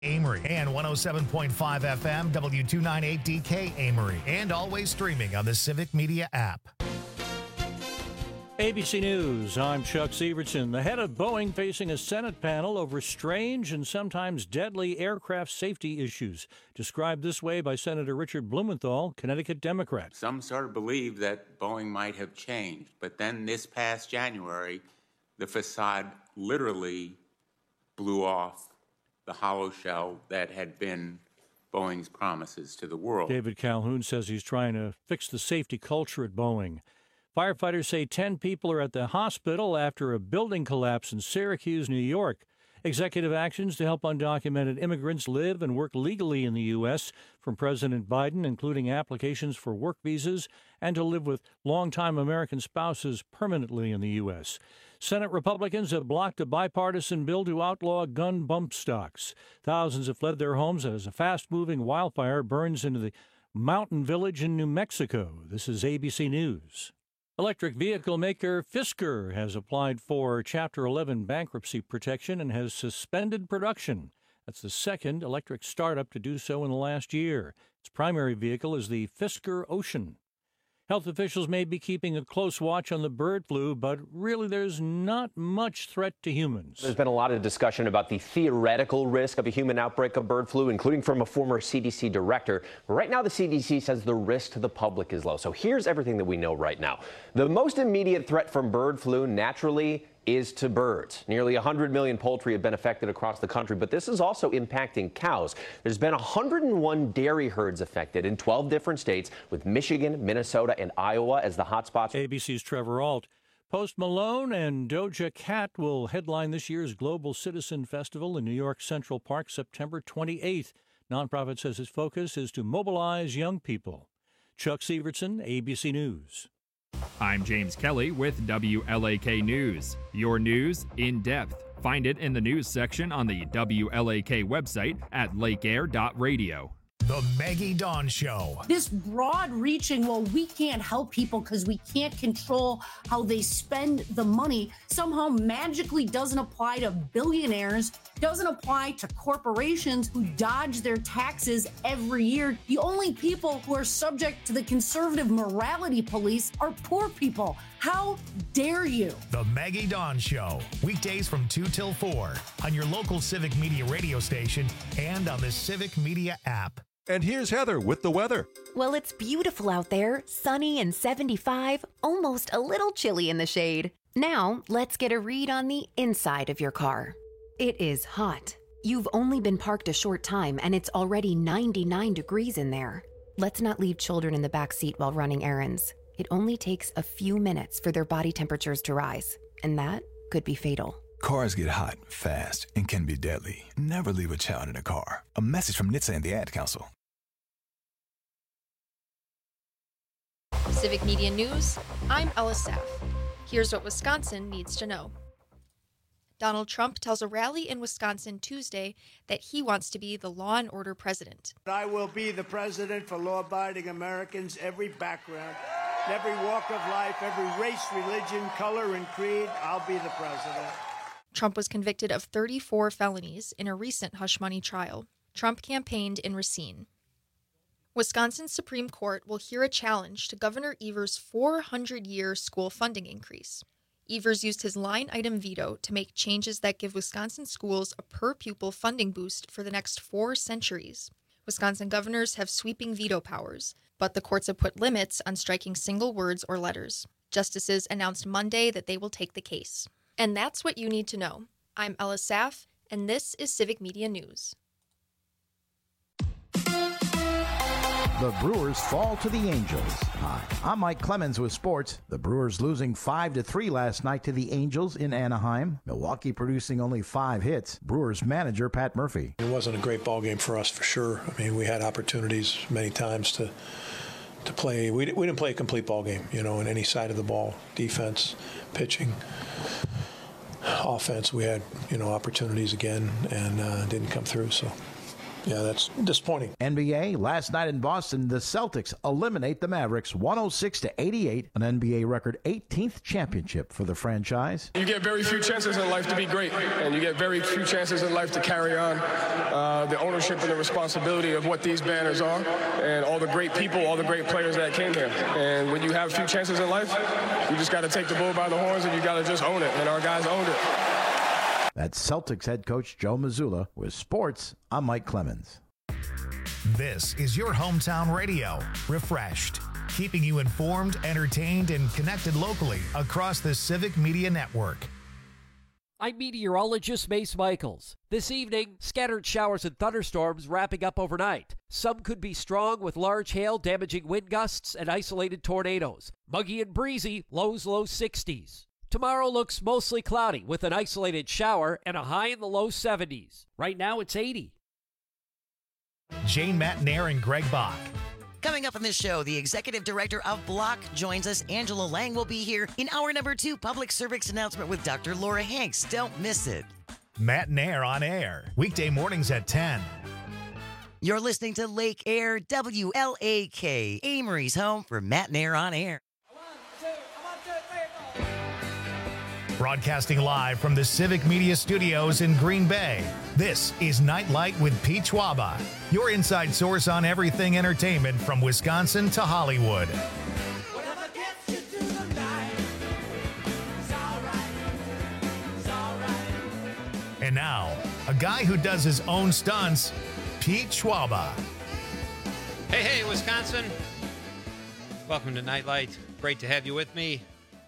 Amory and 107.5 FM W298DK Amory, and always streaming on the Civic Media app. ABC News, I'm Chuck Severson. The head of Boeing facing a Senate panel over strange and sometimes deadly aircraft safety issues, described this way by Senator Richard Blumenthal, Connecticut Democrat. Some sort of believe that Boeing might have changed, but then this past January, the facade literally blew off the hollow shell that had been Boeing's promises to the world. David Calhoun says he's trying to fix the safety culture at Boeing. Firefighters say 10 people are at the hospital after a building collapse in Syracuse, New York. Executive actions to help undocumented immigrants live and work legally in the U.S. from President Biden, including applications for work visas and to live with longtime American spouses permanently in the U.S. Senate Republicans have blocked a bipartisan bill to outlaw gun bump stocks. Thousands have fled their homes as a fast-moving wildfire burns into the mountain village in New Mexico. This is ABC News. Electric vehicle maker Fisker has applied for Chapter 11 bankruptcy protection and has suspended production. That's the second electric startup to do so in the last year. Its primary vehicle is the Fisker Ocean. Health officials may be keeping a close watch on the bird flu, but really there's not much threat to humans. There's been a lot of discussion about the theoretical risk of a human outbreak of bird flu, including from a former CDC director. Right now, the CDC says the risk to the public is low. So here's everything that we know right now. The most immediate threat from bird flu, naturally, is to birds. Nearly 100 million poultry have been affected across the country, but this is also impacting cows. There's been 101 dairy herds affected in 12 different states, with Michigan, Minnesota, and Iowa as the hotspots. ABC's Trevor Ault. Post Malone and Doja Cat will headline this year's Global Citizen Festival in New York Central Park September 28th. Nonprofit says its focus is to mobilize young people. Chuck Severson, ABC News. I'm James Kelly with WLAK News. Your news in depth. Find it in the news section on the WLAK website at lakeair.radio. The Maggie Dawn Show. This broad-reaching, well, we can't help people because we can't control how they spend the money, somehow magically doesn't apply to billionaires, doesn't apply to corporations who dodge their taxes every year. The only people who are subject to the conservative morality police are poor people. How dare you? The Maggie Dawn Show. Weekdays from 2 till 4 on your local Civic Media radio station and on the Civic Media app. And here's Heather with the weather. Well, it's beautiful out there, sunny and 75, almost a little chilly in the shade. Now, let's get a read on the inside of your car. It is hot. You've only been parked a short time and it's already 99 degrees in there. Let's not leave children in the back seat while running errands. It only takes a few minutes for their body temperatures to rise, and that could be fatal. Cars get hot, fast, and can be deadly. Never leave a child in a car. A message from NHTSA and the Ad Council. Civic Media News, I'm Ella Saff. Here's what Wisconsin needs to know. Donald Trump tells a rally in Wisconsin Tuesday that he wants to be the law and order president. I will be the president for law-abiding Americans, every background, every walk of life, every race, religion, color, and creed. I'll be the president. Trump was convicted of 34 felonies in a recent hush money trial. Trump campaigned in Racine. Wisconsin's Supreme Court will hear a challenge to Governor Evers' 400-year school funding increase. Evers used his line-item veto to make changes that give Wisconsin schools a per-pupil funding boost for the next 4 centuries. Wisconsin governors have sweeping veto powers, but the courts have put limits on striking single words or letters. Justices announced Monday that they will take the case. And that's what you need to know. I'm Ella Saff, and this is Civic Media News. The Brewers fall to the Angels. Hi, I'm Mike Clemens with sports. The Brewers losing 5-3 last night to the Angels in Anaheim. Milwaukee producing only 5 hits. Brewers manager Pat Murphy. It wasn't a great ball game for us for sure. I mean, we had opportunities many times to play. We didn't play a complete ball game, in any side of the ball. Defense, pitching, offense. We had, opportunities again and didn't come through. So Yeah, that's disappointing. NBA, last night in Boston, the Celtics eliminate the Mavericks 106-88, an NBA record 18th championship for the franchise. You get very few chances in life to be great, and you get very few chances in life to carry on the ownership and the responsibility of what these banners are, and all the great people, all the great players that came here. And when you have few chances in life, you just got to take the bull by the horns, and you got to just own it, and our guys owned it. That's Celtics head coach Joe Mazzulla. With sports, I'm Mike Clemens. This is your hometown radio, Refreshed, keeping you informed, entertained, and connected locally across the Civic Media Network. I'm meteorologist Mace Michaels. This evening, scattered showers and thunderstorms wrapping up overnight. Some could be strong with large hail, damaging wind gusts, and isolated tornadoes. Muggy and breezy, lows low 60s. Tomorrow looks mostly cloudy with an isolated shower and a high in the low 70s. Right now it's 80. Jane Matnair and Greg Bach. Coming up on this show, the executive director of Block joins us. Angela Lang will be here in hour number 2, public service announcement with Dr. Laura Hanks. Don't miss it. Matnair on air, weekday mornings at 10. You're listening to Lake Air, WLAK, Amory's home for Matnair on air. Broadcasting live from the Civic Media Studios in Green Bay, this is Nightlight with Pete Schwaba, your inside source on everything entertainment from Wisconsin to Hollywood. And now, a guy who does his own stunts, Pete Schwaba. Hey, Wisconsin. Welcome to Nightlight. Great to have you with me.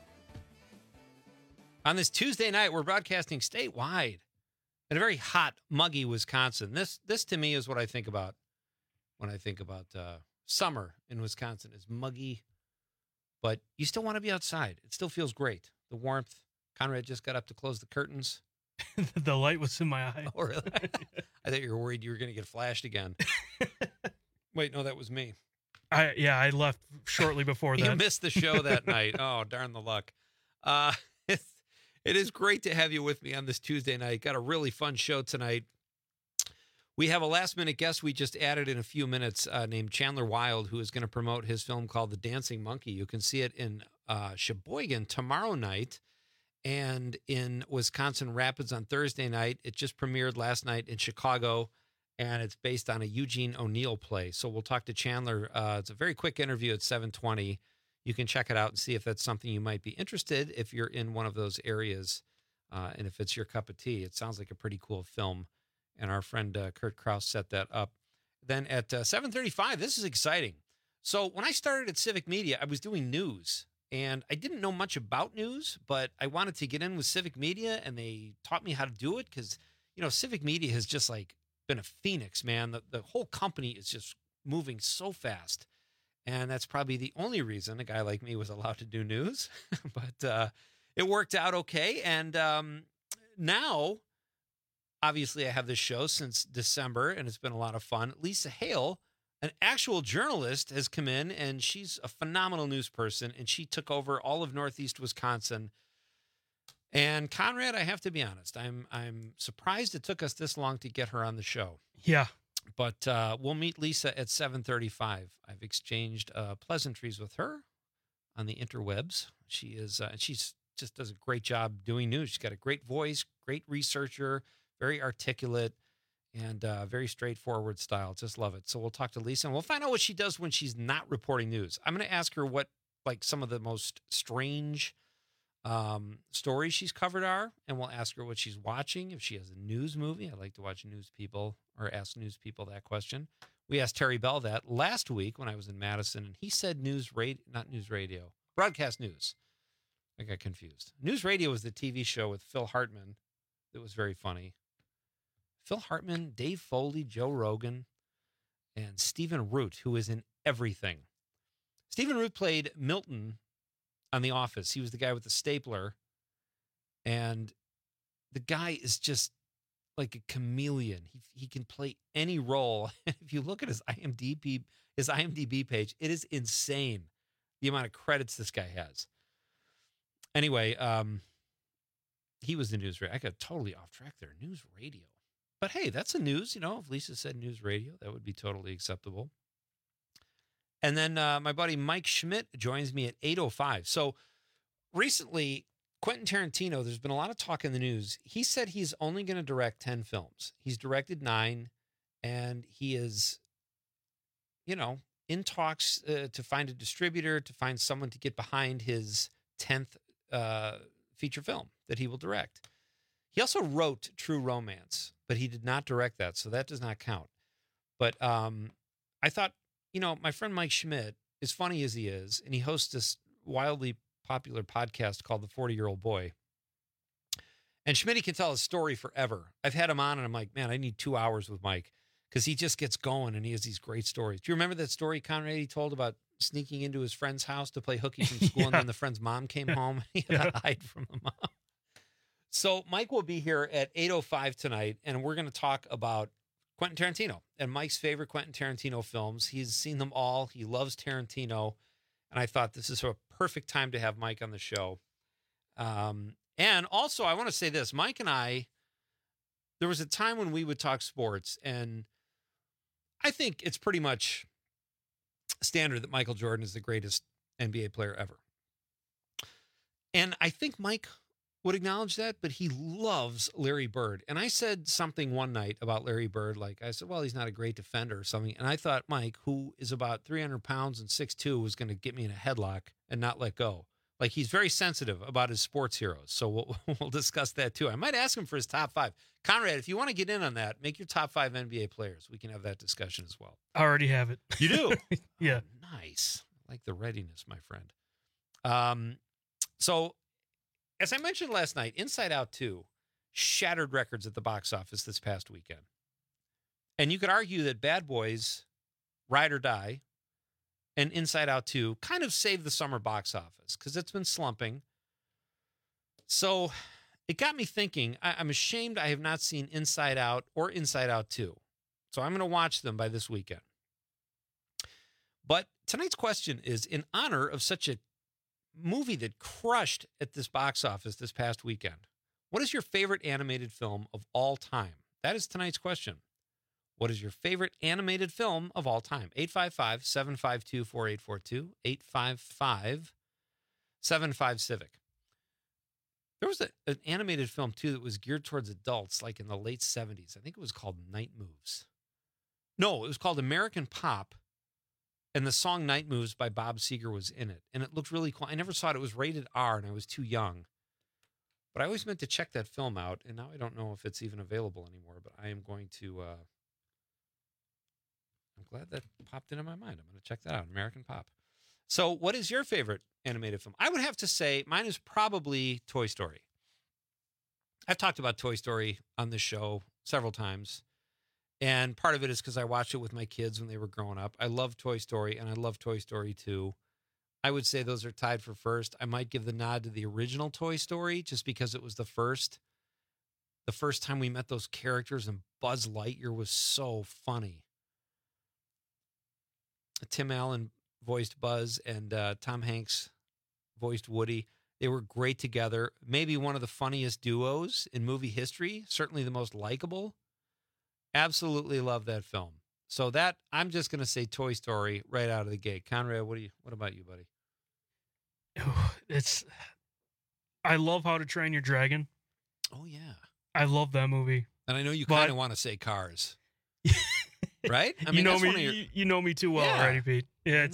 On this Tuesday night, we're broadcasting statewide in a very hot, muggy Wisconsin. This to me is what I think about when I think about summer in Wisconsin. Is muggy, but you still want to be outside. It still feels great. The warmth. Conrad just got up to close the curtains. The light was in my eye. Oh, really? I thought you were worried you were going to get flashed again. Wait, no, that was me. I left shortly before that. You missed the show that night. Oh, darn the luck. It is great to have you with me on this Tuesday night. Got a really fun show tonight. We have a last-minute guest we just added in a few minutes named Chandler Wild, who is going to promote his film called The Dancing Monkey. You can see it in Sheboygan tomorrow night and in Wisconsin Rapids on Thursday night. It just premiered last night in Chicago, and it's based on a Eugene O'Neill play. So we'll talk to Chandler. It's a very quick interview at 7:20. You can check it out and see if that's something you might be interested if you're in one of those areas and if it's your cup of tea. It sounds like a pretty cool film, and our friend Kurt Kraus set that up. Then at 7:35, this is exciting. So when I started at Civic Media, I was doing news, and I didn't know much about news, but I wanted to get in with Civic Media, and they taught me how to do it because, Civic Media has just like been a phoenix, man. The whole company is just moving so fast. And that's probably the only reason a guy like me was allowed to do news. But it worked out okay. And now, obviously, I have this show since December, and it's been a lot of fun. Lisa Hale, an actual journalist, has come in, and she's a phenomenal news person, and she took over all of Northeast Wisconsin. And Conrad, I have to be honest, I'm surprised it took us this long to get her on the show. Yeah. But we'll meet Lisa at 7:35. I've exchanged pleasantries with her on the interwebs. She's just does a great job doing news. She's got a great voice, great researcher, very articulate, and very straightforward style. Just love it. So we'll talk to Lisa, and we'll find out what she does when she's not reporting news. I'm going to ask her what some of the most strange stories she's covered are, and we'll ask her what she's watching. If she has a news movie, I like to watch news people or ask news people that question. We asked Terry Bell that last week when I was in Madison, and he said not news radio, broadcast news. I got confused. News radio was the TV show with Phil Hartman that was very funny. Phil Hartman, Dave Foley, Joe Rogan, and Stephen Root, who is in everything. Stephen Root played Milton on The Office. He was the guy with the stapler, and the guy is just like a chameleon. He can play any role. If you look at his IMDb page, it is insane the amount of credits this guy has. Anyway, he was the news radio. I got totally off track there. News radio. But hey, that's a news. If Lisa said news radio, that would be totally acceptable. And then my buddy Mike Schmidt joins me at 8:05. So recently, Quentin Tarantino, there's been a lot of talk in the news. He said he's only going to direct 10 films. He's directed 9, and he is, in talks to find a distributor, to find someone to get behind his 10th feature film that he will direct. He also wrote True Romance, but he did not direct that, so that does not count. But I thought, my friend Mike Schmidt, as funny as he is, and he hosts this wildly popular podcast called The 40-Year-Old Boy. And Schmidt can tell his story forever. I've had him on, and I'm like, man, I need 2 hours with Mike because he just gets going, and he has these great stories. Do you remember that story, Conrad, he told about sneaking into his friend's house to play hooky from school, and then the friend's mom came home, and he had to hide from the mom? So Mike will be here at 8:05 tonight, and we're going to talk about Quentin Tarantino and Mike's favorite Quentin Tarantino films. He's seen them all. He loves Tarantino, and I thought this is a perfect time to have Mike on the show. And also, I want to say this. Mike and I, there was a time when we would talk sports, and I think it's pretty much standard that Michael Jordan is the greatest NBA player ever. And I think Mike would acknowledge that, but he loves Larry Bird. And I said something one night about Larry Bird, like I said, well, he's not a great defender or something. And I thought Mike, who is about 300 pounds and 6'2", was going to get me in a headlock and not let go. Like, he's very sensitive about his sports heroes. So we'll discuss that too. I might ask him for his top 5. Conrad, if you want to get in on that, make your top 5 NBA players. We can have that discussion as well. I already have it. You do? Yeah. Oh, nice. I like the readiness, my friend. So as I mentioned last night, Inside Out 2 shattered records at the box office this past weekend. And you could argue that Bad Boys, Ride or Die, and Inside Out 2 kind of saved the summer box office because it's been slumping. So it got me thinking, I'm ashamed I have not seen Inside Out or Inside Out 2. So I'm going to watch them by this weekend. But tonight's question is, in honor of such a movie that crushed at this box office this past weekend, what is your favorite animated film of all time? That is tonight's question. What is your favorite animated film of all time? 855-752-4842, 855-75-CIVIC. There was an animated film, too, that was geared towards adults, like in the late 70s. I think it was called Night Moves. No, it was called American Pop. And the song Night Moves by Bob Seger was in it. And it looked really cool. I never saw it. It was rated R, and I was too young. But I always meant to check that film out, and now I don't know if it's even available anymore. But I am going to... I'm glad that popped into my mind. I'm going to check that out, American Pop. So what is your favorite animated film? I would have to say mine is probably Toy Story. I've talked about Toy Story on this show several times. And part of it is because I watched it with my kids when they were growing up. I love Toy Story, and I love Toy Story 2. I would say those are tied for first. I might give the nod to the original Toy Story just because it was the first time we met those characters, and Buzz Lightyear was so funny. Tim Allen voiced Buzz, and Tom Hanks voiced Woody. They were great together. Maybe one of the funniest duos in movie history. Certainly the most likable. Absolutely love that film. So that, I'm just going to say Toy Story right out of the gate. Conrad, what about you, buddy? I love How to Train Your Dragon. Oh, yeah. I love that movie. And I know you kind of want to say Cars. Right? I mean, you know me too well already, Pete. Yeah,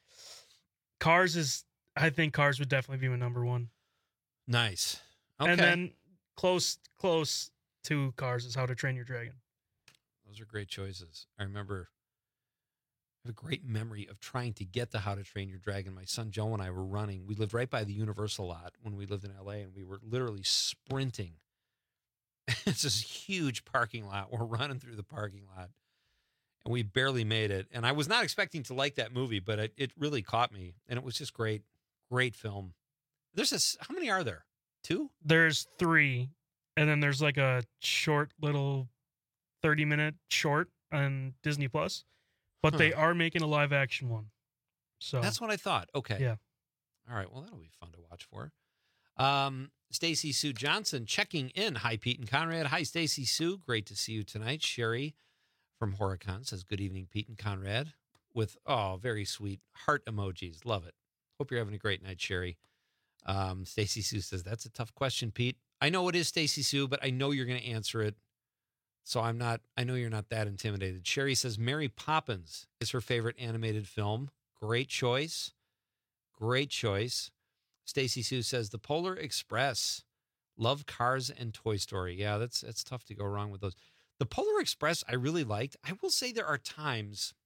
Cars I think Cars would definitely be my number one. Nice. Okay. And then close to Cars is How to Train Your Dragon. Those are great choices. I have a great memory of trying to get to How to Train Your Dragon. My son Joe and I were running. We lived right by the Universal lot when we lived in LA, and we were literally sprinting. It's this huge parking lot. We're running through the parking lot, and we barely made it. And I was not expecting to like that movie, but it really caught me, and it was just great. Great film. How many are there? 2? There's 3, and then there's like a short little 30-minute short on Disney Plus, but they are making a live action one. So that's what I thought. Okay. Yeah. All right. Well, that'll be fun to watch for. Stacy Sue Johnson checking in. Hi, Pete and Conrad. Hi, Stacy Sue. Great to see you tonight. Sherry from Horicon says, good evening, Pete and Conrad, with, very sweet heart emojis. Love it. Hope you're having a great night, Sherry. Stacy Sue says, that's a tough question, Pete. I know it is, Stacy Sue, but I know you're going to answer it. So I know you're not that intimidated. Sherry says, Mary Poppins is her favorite animated film. Great choice. Great choice. Stacy Sue says, The Polar Express. Love Cars and Toy Story. Yeah, that's tough to go wrong with those. The Polar Express I really liked. I will say there are times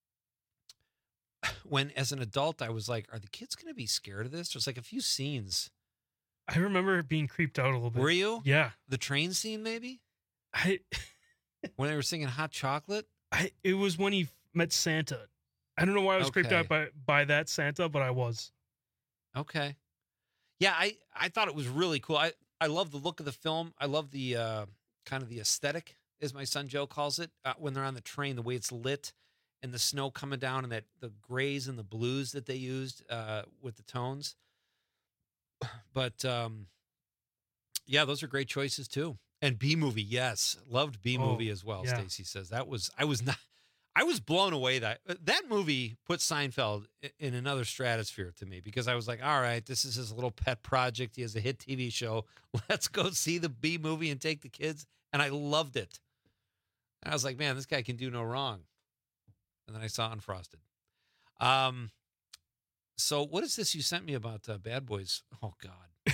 when, as an adult, I was like, are the kids going to be scared of this? There's like a few scenes. I remember being creeped out a little bit. Were you? Yeah. The train scene, maybe? When they were singing Hot Chocolate? It was when he met Santa. I don't know why I was creeped out by that Santa, but I was. Okay. Yeah, I thought it was really cool. I love the look of the film. I love the kind of the aesthetic, as my son Joe calls it, when they're on the train, the way it's lit and the snow coming down and the grays and the blues that they used with the tones. But, yeah, those are great choices, too. And B-Movie, yes. Loved B-Movie as well, yeah. Stacy says. I was blown away that movie put Seinfeld in another stratosphere to me, because I was like, all right, this is his little pet project. He has a hit TV show. Let's go see the B-Movie and take the kids. And I loved it. And I was like, man, this guy can do no wrong. And then I saw Unfrosted. So what is this you sent me about Bad Boys? Oh, God.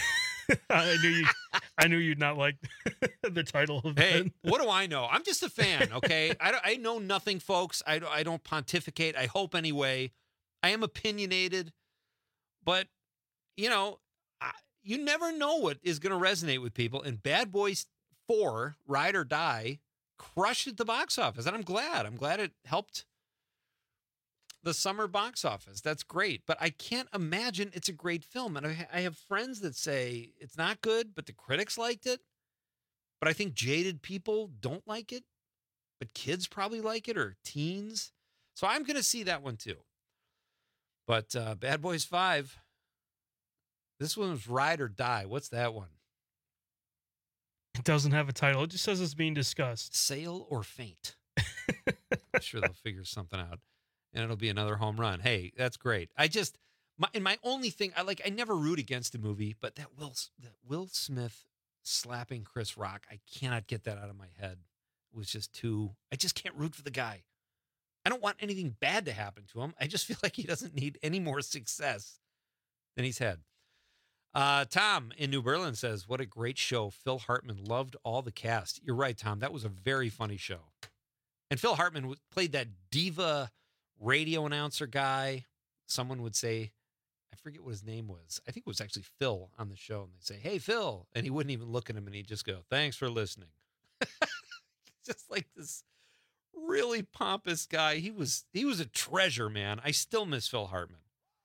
I knew you'd not like the title of it. Hey, what do I know? I'm just a fan, okay? I know nothing, folks. I don't pontificate. I hope anyway. I am opinionated, but you never know what is going to resonate with people. And Bad Boys 4, Ride or Die, crushed at the box office, and I'm glad. I'm glad it helped the summer box office. That's great. But I can't imagine it's a great film. And I have friends that say it's not good, but the critics liked it. But I think jaded people don't like it. But kids probably like it, or teens. So I'm going to see that one too. But Bad Boys 5, this one was Ride or Die. What's that one? It doesn't have a title. It just says it's being discussed. Sail or Faint. I'm sure they'll figure something out. And it'll be another home run. Hey, that's great. My only thing, I never root against a movie, but that Will Smith slapping Chris Rock, I cannot get that out of my head. It was just I just can't root for the guy. I don't want anything bad to happen to him. I just feel like he doesn't need any more success than he's had. Tom in New Berlin says, what a great show. Phil Hartman loved all the cast. You're right, Tom. That was a very funny show. And Phil Hartman played that diva radio announcer guy. Someone would say, I forget what his name was. I think it was actually Phil on the show. And they'd say, hey, Phil. And he wouldn't even look at him, and he'd just go, thanks for listening. Just like this really pompous guy. He was a treasure, man. I still miss Phil Hartman.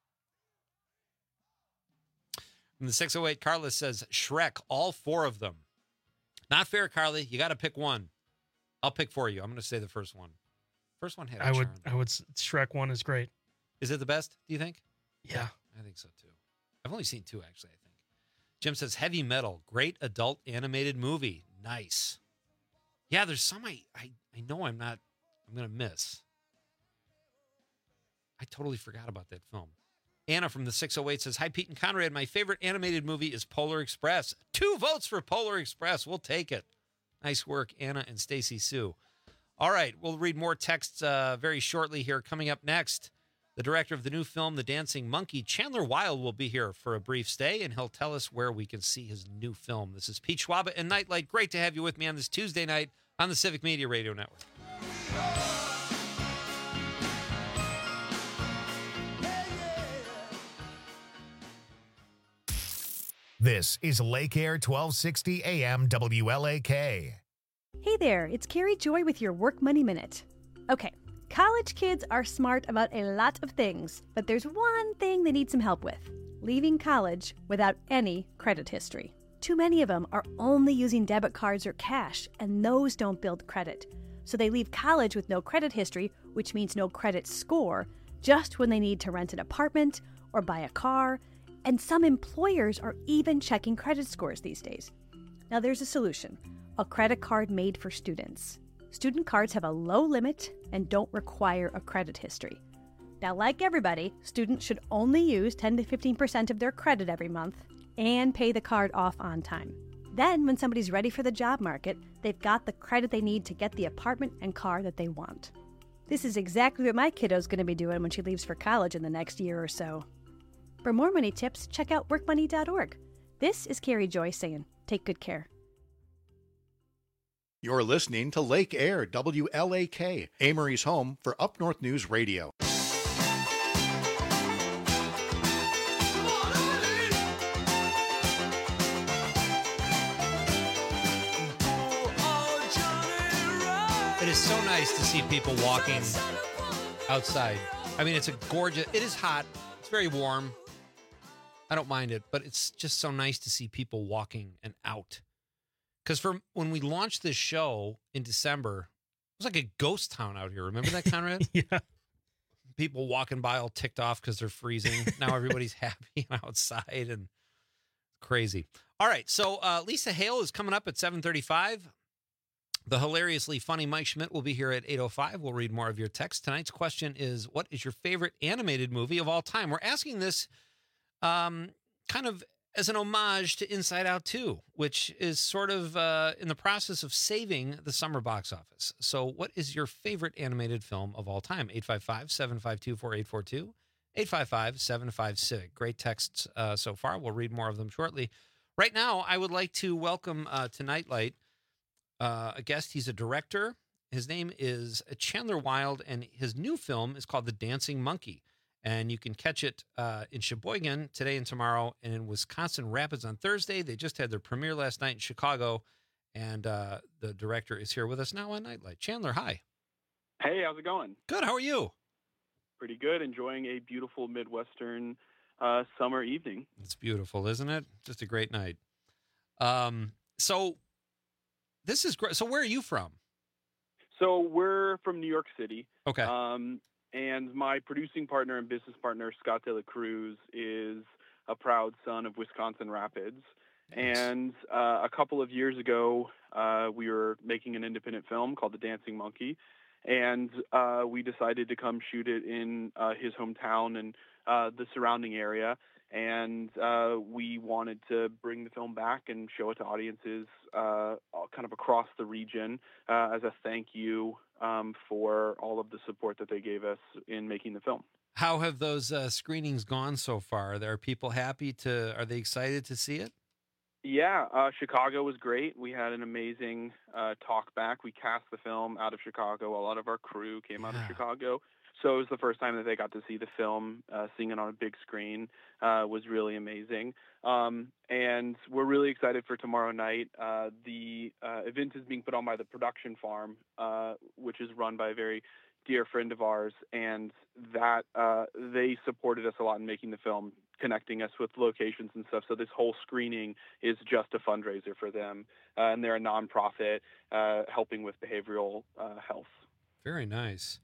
And the 608, Carla says, Shrek, all 4 of them. Not fair, Carly. You got to pick one. I'll pick for you. I'm going to say the first one. First one had a charm. I would. Shrek 1 is great. Is it the best, do you think? Yeah. I think so, too. I've only seen 2, actually, I think. Jim says, Heavy Metal, great adult animated movie. Nice. Yeah, there's some I know I'm going to miss. I totally forgot about that film. Anna from the 608 says, hi, Pete and Conrad. My favorite animated movie is Polar Express. 2 votes for Polar Express. We'll take it. Nice work, Anna and Stacy Sue. All right, we'll read more texts very shortly here. Coming up next, the director of the new film, The Dancing Monkey, Chandler Wild, will be here for a brief stay, and he'll tell us where we can see his new film. This is Pete Schwaba and Nightlight. Great to have you with me on this Tuesday night on the Civic Media Radio Network. This is Lake Air 1260 AM WLAK. Hey there, it's Carrie Joy with your Work Money Minute. Okay, college kids are smart about a lot of things, but there's one thing they need some help with: leaving college without any credit history. Too many of them are only using debit cards or cash, and those don't build credit. So they leave college with no credit history, which means no credit score, just when they need to rent an apartment or buy a car, And some employers are even checking credit scores these days. Now there's a solution, a credit card made for students. Student cards have a low limit and don't require a credit history. Now, like everybody, students should only use 10 to 15% of their credit every month and pay the card off on time. Then, when somebody's ready for the job market, they've got the credit they need to get the apartment and car that they want. This is exactly what my kiddo's going to be doing when she leaves for college in the next year or so. For more money tips, check out workmoney.org. This is Carrie Joy saying, take good care. You're listening to Lake Air, WLAK, Amory's home for Up North News Radio. It is so nice to see people walking outside. I mean, it is hot. It's very warm. I don't mind it, but it's just so nice to see people walking and out. Because when we launched this show in December, it was like a ghost town out here. Remember that, Conrad? Yeah. People walking by all ticked off because they're freezing. Now everybody's happy and outside and crazy. All right, so Lisa Hale is coming up at 7:35. The hilariously funny Mike Schmidt will be here at 8:05. We'll read more of your text. Tonight's question is, what is your favorite animated movie of all time? We're asking this kind of as an homage to Inside Out 2, which is sort of in the process of saving the summer box office. So what is your favorite animated film of all time? 855-752-4842, 855-756. Great texts so far. We'll read more of them shortly. Right now, I would like to welcome to Nightlight a guest. He's a director. His name is Chandler Wild, and his new film is called The Dancing Monkey. And you can catch it in Sheboygan today and tomorrow, and in Wisconsin Rapids on Thursday. They just had their premiere last night in Chicago, and the director is here with us now on Nightlight. Chandler, hi. Hey, how's it going? Good. How are you? Pretty good. Enjoying a beautiful Midwestern summer evening. It's beautiful, isn't it? Just a great night. So this is great. So where are you from? So we're from New York City. Okay. And my producing partner and business partner, Scott De La Cruz, is a proud son of Wisconsin Rapids. Nice. And a couple of years ago, we were making an independent film called The Dancing Monkey. And we decided to come shoot it in his hometown and the surrounding area. And we wanted to bring the film back and show it to audiences kind of across the region as a thank you for all of the support that they gave us in making the film. How have those screenings gone so far? Are people happy are they excited to see it? Yeah, Chicago was great. We had an amazing talk back. We cast the film out of Chicago. A lot of our crew came out of Chicago. So it was the first time that they got to see the film. Seeing it on a big screen was really amazing. And we're really excited for tomorrow night. The event is being put on by the Production Farm, which is run by a very dear friend of ours. And that they supported us a lot in making the film, connecting us with locations and stuff. So this whole screening is just a fundraiser for them. And they're a nonprofit helping with behavioral health. Very nice.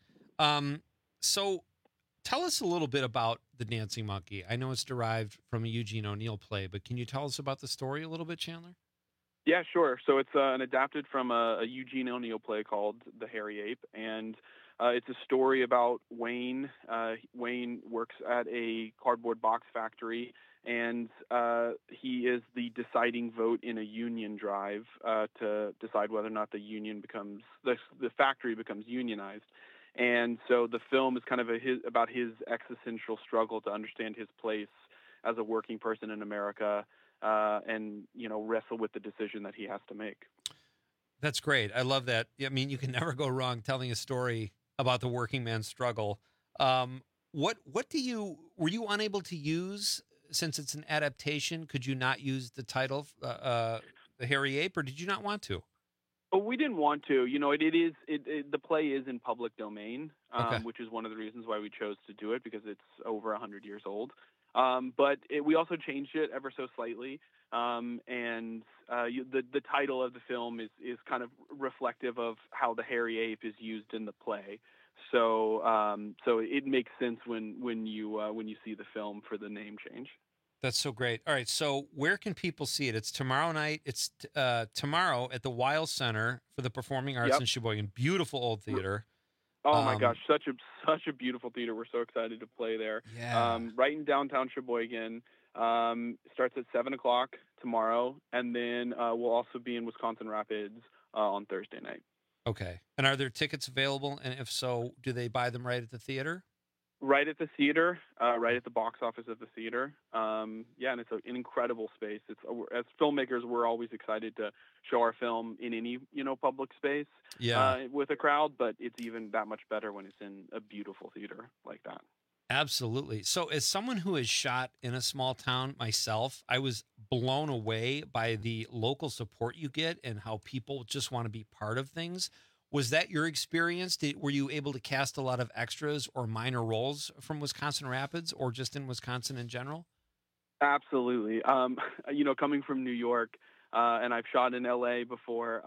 So tell us a little bit about The Dancing Monkey. I know it's derived from a Eugene O'Neill play, but can you tell us about the story a little bit, Chandler? Yeah, sure. So it's an adapted from a Eugene O'Neill play called The Hairy Ape, and it's a story about Wayne. Wayne works at a cardboard box factory, and he is the deciding vote in a union drive to decide whether or not the factory becomes unionized. And so the film is kind of about his existential struggle to understand his place as a working person in America, and wrestle with the decision that he has to make. That's great. I love that. I mean, you can never go wrong telling a story about the working man's struggle. Were you unable to use, since it's an adaptation? Could you not use the title, The Hairy Ape, or did you not want to? Oh, we didn't want to. The play is in public domain, which is one of the reasons why we chose to do it, because it's over 100 years old. But we also changed it ever so slightly, and the title of the film is kind of reflective of how the hairy ape is used in the play. So it makes sense when you see the film for the name change. That's so great. All right, so where can people see it? It's tomorrow night. It's tomorrow at the Weil Center for the Performing Arts in Sheboygan. Beautiful old theater. Oh my gosh, such a beautiful theater. We're so excited to play there. Yeah. Right in downtown Sheboygan. Starts at 7:00 tomorrow, and then we'll also be in Wisconsin Rapids on Thursday night. Okay. And are there tickets available? And if so, do they buy them right at the theater? Right at the theater, right at the box office of the theater. And it's an incredible space. As filmmakers, we're always excited to show our film in any public space with a crowd, but it's even that much better when it's in a beautiful theater like that. Absolutely. So as someone who has shot in a small town myself, I was blown away by the local support you get and how people just want to be part of things. Was that your experience? Were you able to cast a lot of extras or minor roles from Wisconsin Rapids or just in Wisconsin in general? Absolutely. Coming from New York, and I've shot in LA before,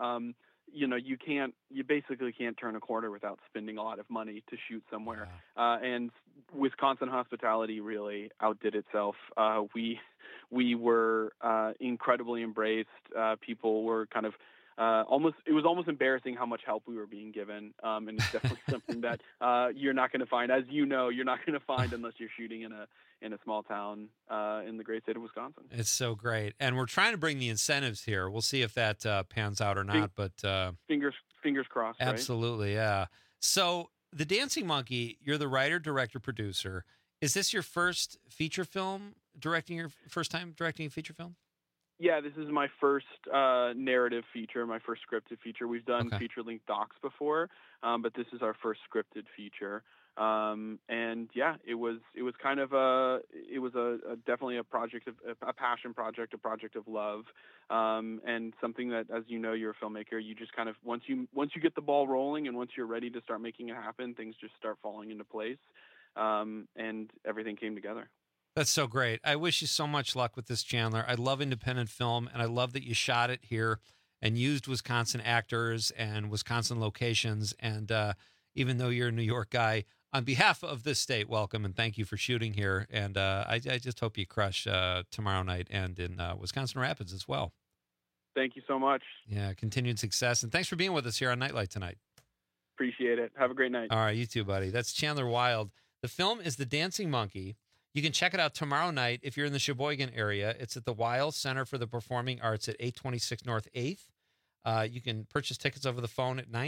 you basically can't turn a corner without spending a lot of money to shoot somewhere. And Wisconsin hospitality really outdid itself. We were incredibly embraced. People were kind of it was almost embarrassing how much help we were being given. And it's definitely something that you're not going to find, as you're not going to find unless you're shooting in a small town in the great state of Wisconsin. It's so great. And we're trying to bring the incentives here. We'll see if that pans out or not, but fingers crossed. Absolutely. Right? Yeah. So The Dancing Monkey, you're the writer, director, producer. Is this your first feature film first time directing a feature film? Yeah, this is my first narrative feature, my first scripted feature. We've done feature-length docs before, but this is our first scripted feature. And yeah, it was kind of definitely a project a passion project, a project of love, and something that, as you know, you're a filmmaker. You just kind of once you get the ball rolling and once you're ready to start making it happen, things just start falling into place, and everything came together. That's so great. I wish you so much luck with this, Chandler. I love independent film, and I love that you shot it here and used Wisconsin actors and Wisconsin locations. And even though you're a New York guy, on behalf of this state, welcome and thank you for shooting here. And I just hope you crush tomorrow night and in Wisconsin Rapids as well. Thank you so much. Yeah, continued success. And thanks for being with us here on Nightlight tonight. Appreciate it. Have a great night. All right, you too, buddy. That's Chandler Wild. The film is The Dancing Monkey. You can check it out tomorrow night if you're in the Sheboygan area. It's at the Weil Center for the Performing Arts at 826 North 8th. You can purchase tickets over the phone at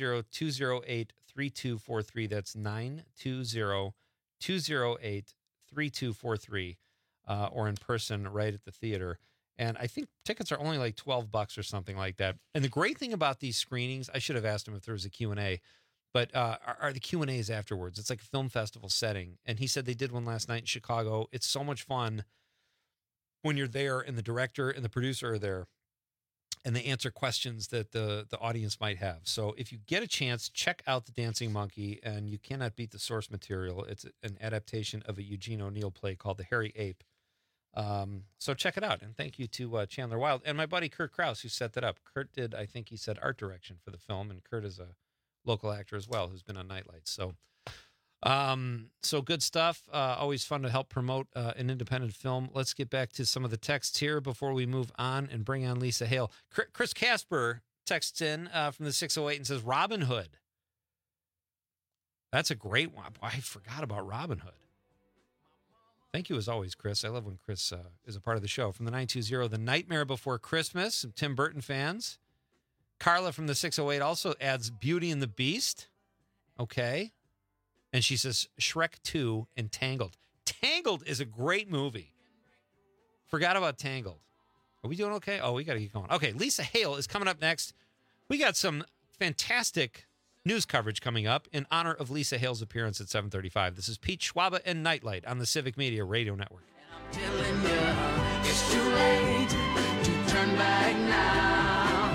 920-208-3243. That's 920-208-3243, or in person right at the theater. And I think tickets are only like $12 or something like that. And the great thing about these screenings, I should have asked him if there was a Q&A, but are the Q&As afterwards. It's like a film festival setting. And he said they did one last night in Chicago. It's so much fun when you're there and the director and the producer are there and they answer questions that the audience might have. So if you get a chance, check out The Dancing Monkey, and you cannot beat the source material. It's an adaptation of a Eugene O'Neill play called The Hairy Ape. So check it out. And thank you to Chandler Wild and my buddy Kurt Krause, who set that up. Kurt did, I think he said, art direction for the film, and Kurt is a local actor as well, who's been on Nightlight. So good stuff. Always fun to help promote an independent film. Let's get back to some of the texts here before we move on and bring on Lisa Hale. Chris Casper texts in from the 608 and says, Robin Hood. That's a great one. I forgot about Robin Hood. Thank you as always, Chris. I love when Chris is a part of the show. From the 920, The Nightmare Before Christmas, some Tim Burton fans. Carla from the 608 also adds Beauty and the Beast. Okay. And she says Shrek 2 and Tangled. Tangled is a great movie. Forgot about Tangled. Are we doing okay? Oh, we got to keep going. Okay, Lisa Hale is coming up next. We got some fantastic news coverage coming up in honor of Lisa Hale's appearance at 7:35. This is Pete Schwaba and Nightlight on the Civic Media Radio Network. I'm telling you, it's too late to turn back now.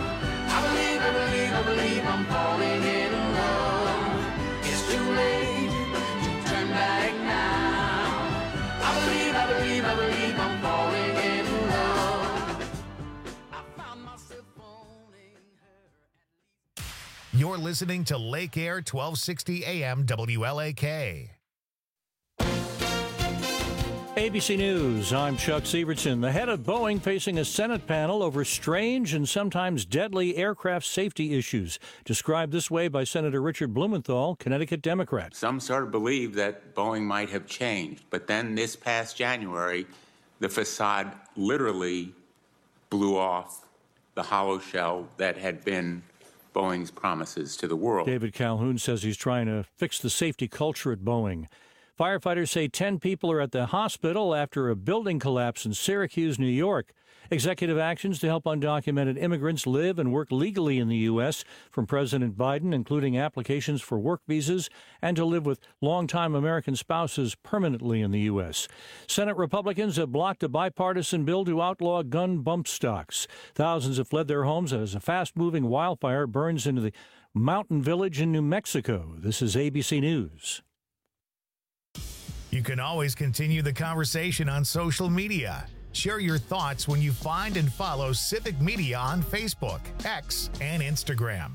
I believe I'm falling in love. It's too late to turn back now. I believe I'm falling in love. I found myself owning her. You're listening to Lake Air 1260 AM WLAK. ABC News, I'm Chuck Sievertson. The head of Boeing facing a Senate panel over strange and sometimes deadly aircraft safety issues. Described this way by Senator Richard Blumenthal, Connecticut Democrat. Some sort of believe that Boeing might have changed, but then this past January, the facade literally blew off the hollow shell that had been Boeing's promises to the world. David Calhoun says he's trying to fix the safety culture at Boeing. Firefighters say 10 people are at the hospital after a building collapse in Syracuse, New York. Executive actions to help undocumented immigrants live and work legally in the U.S. from President Biden, including applications for work visas and to live with longtime American spouses permanently in the U.S. Senate Republicans have blocked a bipartisan bill to outlaw gun bump stocks. Thousands have fled their homes as a fast-moving wildfire burns into the mountain village in New Mexico. This is ABC News. You can always continue the conversation on social media. Share your thoughts when you find and follow Civic Media on Facebook, X, and Instagram.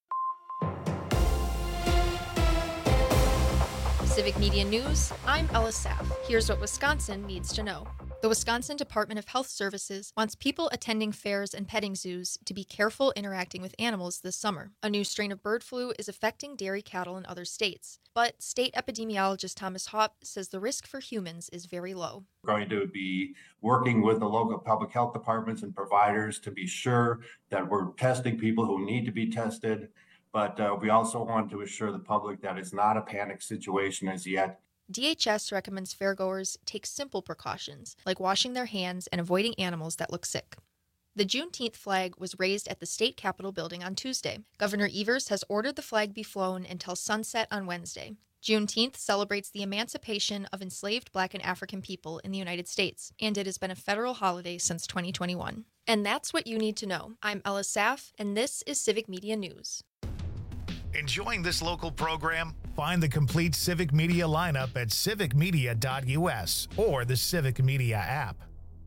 Civic Media News, I'm Ella Saff. Here's what Wisconsin needs to know. The Wisconsin Department of Health Services wants people attending fairs and petting zoos to be careful interacting with animals this summer. A new strain of bird flu is affecting dairy cattle in other states, but state epidemiologist Thomas Hopp says the risk for humans is very low. We're going to be working with the local public health departments and providers to be sure that we're testing people who need to be tested, but we also want to assure the public that it's not a panic situation as yet. DHS recommends fairgoers take simple precautions, like washing their hands and avoiding animals that look sick. The Juneteenth flag was raised at the state capitol building on Tuesday. Governor Evers has ordered the flag be flown until sunset on Wednesday. Juneteenth celebrates the emancipation of enslaved Black and African people in the United States, and it has been a federal holiday since 2021. And that's what you need to know. I'm Ella Saff, and this is Civic Media News. Enjoying this local program? Find the complete Civic Media lineup at civicmedia.us or the Civic Media app.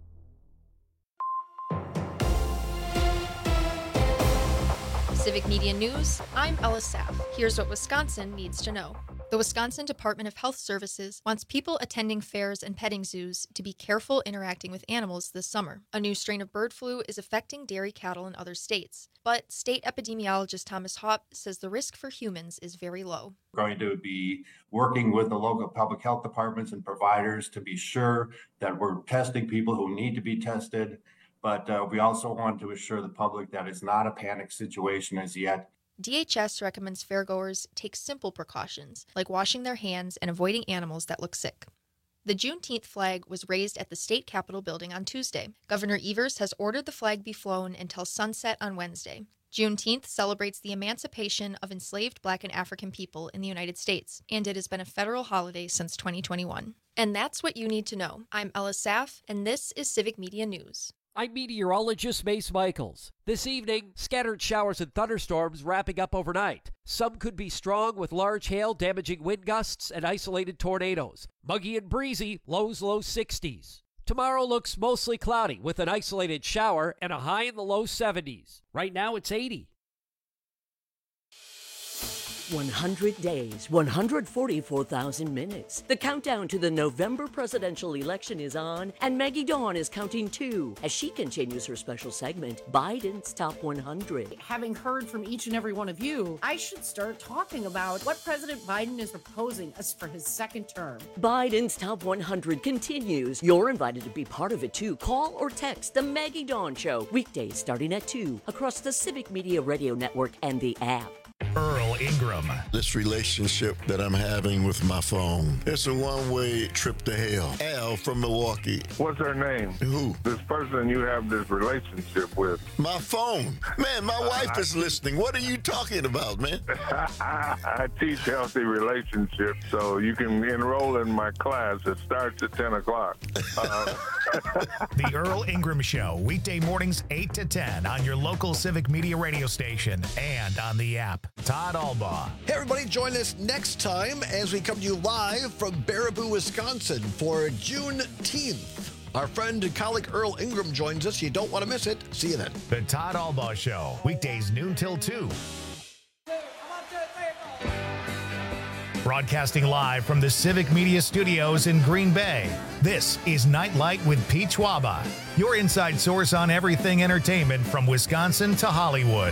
Civic Media News, I'm Ella Saff. Here's what Wisconsin needs to know. The Wisconsin Department of Health Services wants people attending fairs and petting zoos to be careful interacting with animals this summer. A new strain of bird flu is affecting dairy cattle in other states, but state epidemiologist Thomas Hopp says the risk for humans is very low. We're going to be working with the local public health departments and providers to be sure that we're testing people who need to be tested, but we also want to assure the public that it's not a panic situation as yet. DHS recommends fairgoers take simple precautions, like washing their hands and avoiding animals that look sick. The Juneteenth flag was raised at the state capitol building on Tuesday. Governor Evers has ordered the flag be flown until sunset on Wednesday. Juneteenth celebrates the emancipation of enslaved Black and African people in the United States, and it has been a federal holiday since 2021. And that's what you need to know. I'm Ella Saff, and this is Civic Media News. I'm meteorologist Mace Michaels. This evening, scattered showers and thunderstorms wrapping up overnight. Some could be strong with large hail, damaging wind gusts, and isolated tornadoes. Muggy and breezy, lows low 60s. Tomorrow looks mostly cloudy with an isolated shower and a high in the low 70s. Right now it's 80. 100 days, 144,000 minutes. The countdown to the November presidential election is on, and Maggie Dawn is counting too as she continues her special segment, Biden's Top 100. Having heard from each and every one of you, I should start talking about what President Biden is proposing as for his second term. Biden's Top 100 continues. You're invited to be part of it too. Call or text The Maggie Dawn Show, weekdays starting at 2 across the Civic Media Radio Network and the app. Earl Ingram. This relationship that I'm having with my phone, it's a one-way trip to hell. Al from Milwaukee. What's her name? Who? This person you have this relationship with. My phone. Man, my wife is listening. What are you talking about, man? I teach healthy relationships, so you can enroll in my class. It starts at 10 o'clock. The Earl Ingram Show, weekday mornings 8 to 10 on your local Civic Media radio station and on the app. Todd Albaugh. Hey, everybody, join us next time as we come to you live from Baraboo, Wisconsin for Juneteenth. Our friend and colleague Earl Ingram joins us. You don't want to miss it. See you then. The Todd Albaugh Show, weekdays noon till 2. Broadcasting live from the Civic Media Studios in Green Bay, this is Nightlight with Pete Schwaba, your inside source on everything entertainment from Wisconsin to Hollywood.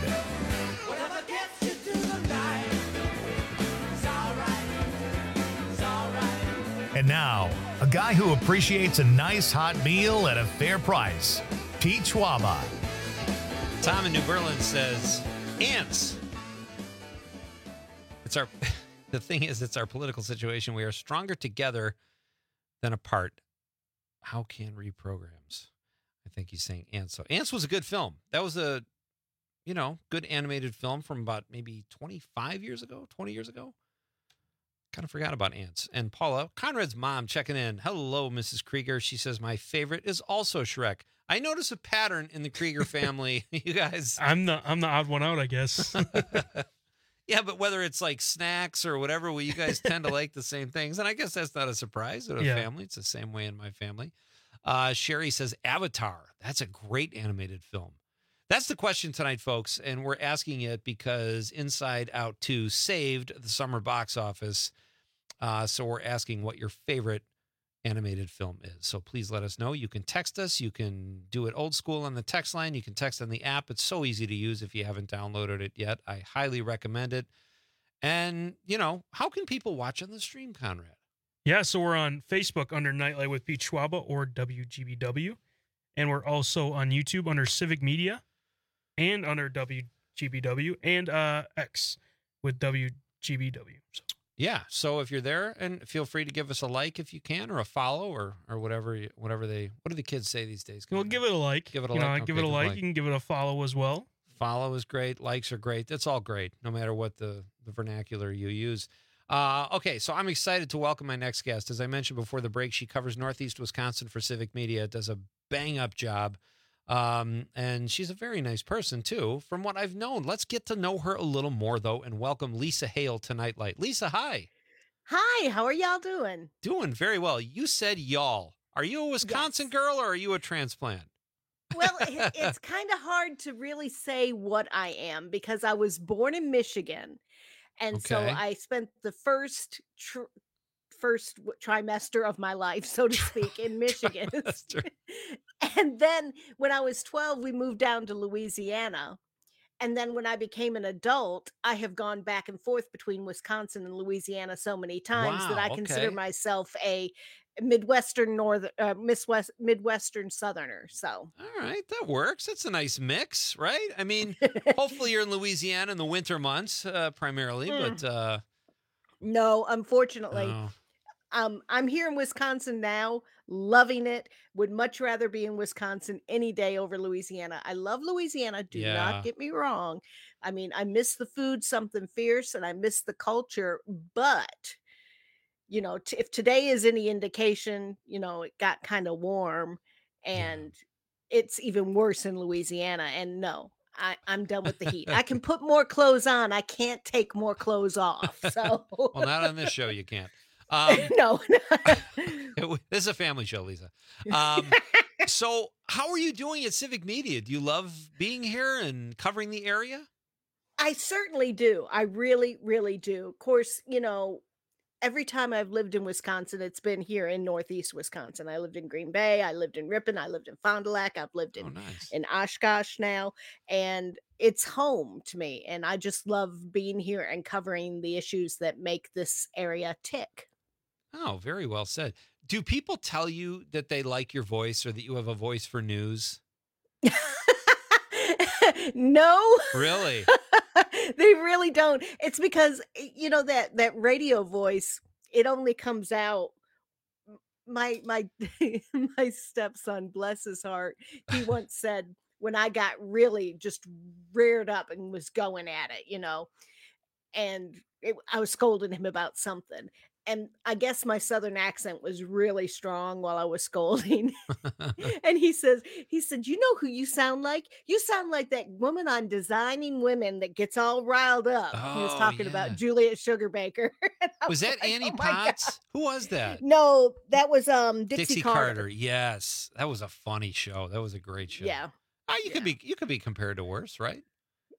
And now, a guy who appreciates a nice hot meal at a fair price, Pete Schwaba. Tom in New Berlin says, ants. The thing is, it's our political situation. We are stronger together than apart. How can reprograms? I think he's saying Ants. So Ants was a good film. That was a, good animated film from about maybe 25 years ago, 20 years ago. Kind of forgot about Ants. And Paula, Conrad's mom, checking in. Hello, Mrs. Krieger. She says, my favorite is also Shrek. I notice a pattern in the Krieger family. You guys. I'm the odd one out, I guess. Yeah, but whether it's like snacks or whatever, you guys tend to like the same things. And I guess that's not a surprise in a family. It's the same way in my family. Sherry says, Avatar. That's a great animated film. That's the question tonight, folks. And we're asking it because Inside Out 2 saved the summer box office. So we're asking what your favorite animated film is. So please let us know. You can text us. You can do it old school on the text line. You can text on the app. It's so easy to use if you haven't downloaded it yet. I highly recommend it. And, how can people watch on the stream, Conrad? Yeah, so we're on Facebook under Nightlight with Pete Schwaba or WGBW. And we're also on YouTube under Civic Media and under WGBW and X with WGBW. Yeah, so if you're there, and feel free to give us a like if you can, or a follow, or whatever they. What do the kids say these days? Well, give it a like. Give it a like. Give it a like. You can give it a follow as well. Follow is great. Likes are great. That's all great, no matter what the vernacular you use. Okay, so I'm excited to welcome my next guest. As I mentioned before the break, she covers Northeast Wisconsin for Civic Media. Does a bang-up job. And she's a very nice person, too, from what I've known. Let's get to know her a little more, though, and welcome Lisa Hale to Nightlight. Lisa, hi. Hi, how are y'all doing? Doing very well. You said y'all. Are you a Wisconsin girl or are you a transplant? Well, it's kind of hard to really say what I am because I was born in Michigan. And so I spent the first trimester of my life, so to speak, in Michigan. And then when I was 12, we moved down to Louisiana. And then when I became an adult, I have gone back and forth between Wisconsin and Louisiana so many times that I consider myself a Midwestern Southerner. So all right, that works. That's a nice mix, right? I mean, hopefully you're in Louisiana in the winter months primarily, but no, unfortunately. I'm here in Wisconsin now, loving it. Would much rather be in Wisconsin any day over Louisiana. I love Louisiana. Do not get me wrong. I mean, I miss the food, something fierce, and I miss the culture. But, if today is any indication, it got kind of warm and it's even worse in Louisiana. And no, I'm done with the heat. I can put more clothes on. I can't take more clothes off. So, well, not on this show. You can't. No. This is a family show, Lisa. So how are you doing at Civic Media? Do you love being here and covering the area? I certainly do. I really, really do. Of course, every time I've lived in Wisconsin, it's been here in Northeast Wisconsin. I lived in Green Bay. I lived in Ripon. I lived in Fond du Lac. I've lived in Oshkosh now. And it's home to me. And I just love being here and covering the issues that make this area tick. Oh, very well said. Do people tell you that they like your voice or that you have a voice for news? No. Really? They really don't. It's because, that radio voice, it only comes out. My my stepson, bless his heart, he once said when I got really just reared up and was going at it, and I was scolding him about something. And I guess my Southern accent was really strong while I was scolding. And he said, you know who you sound like? You sound like that woman on Designing Women that gets all riled up. He was talking about Juliet Sugarbaker. Was that Annie Potts? Who was that? No, that was Dixie Carter. Yes. That was a funny show. That was a great show. Yeah. You could be compared to worse, right?